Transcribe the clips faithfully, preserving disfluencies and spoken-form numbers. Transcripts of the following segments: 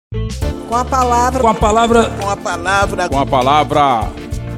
Com a palavra. Com a palavra. Com a palavra. Com a palavra.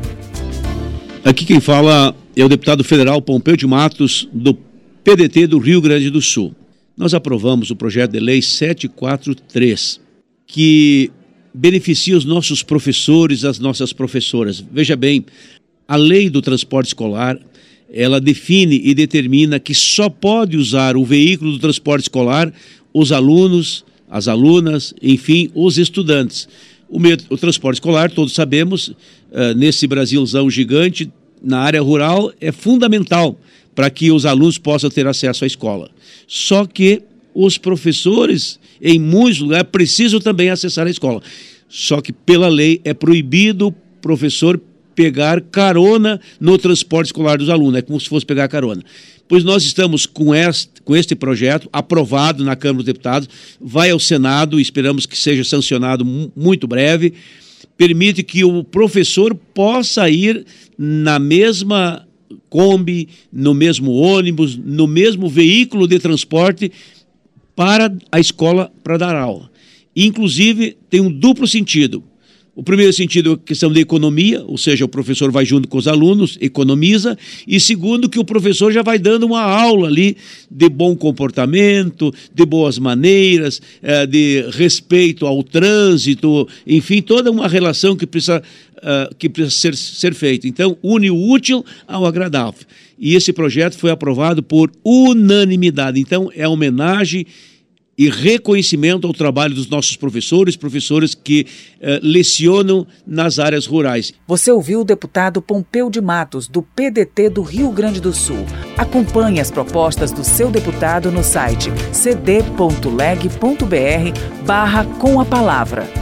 Aqui quem fala é o deputado federal Pompeu de Matos, do P D T do Rio Grande do Sul. Nós aprovamos o projeto de lei setecentos e quarenta e três, que beneficia os nossos professores, as nossas professoras. Veja bem, a lei do transporte escolar, ela define e determina que só pode usar o veículo do transporte escolar os alunos, as alunas, enfim, os estudantes. O, meio, o transporte escolar, todos sabemos, uh, nesse Brasilzão gigante, na área rural, é fundamental para que os alunos possam ter acesso à escola. Só que os professores, em muitos lugares, precisam também acessar a escola. Só que, pela lei, é proibido o professor pegar carona no transporte escolar dos alunos, é como se fosse pegar carona. Pois nós estamos com este, com este projeto aprovado na Câmara dos Deputados, vai ao Senado, esperamos que seja sancionado muito breve, permite que o professor possa ir na mesma Kombi, no mesmo ônibus, no mesmo veículo de transporte para a escola para dar aula. Inclusive, tem um duplo sentido. O primeiro sentido é a questão da economia, ou seja, o professor vai junto com os alunos, economiza, e segundo, que o professor já vai dando uma aula ali de bom comportamento, de boas maneiras, de respeito ao trânsito, enfim, toda uma relação que precisa, que precisa ser, ser feita. Então, une o útil ao agradável. E esse projeto foi aprovado por unanimidade. Então, é homenagem e reconhecimento ao trabalho dos nossos professores, professores que uh, lecionam nas áreas rurais. Você ouviu o deputado Pompeu de Matos, do P D T do Rio Grande do Sul. Acompanhe as propostas do seu deputado no site c d ponto leg ponto b r barra com a palavra.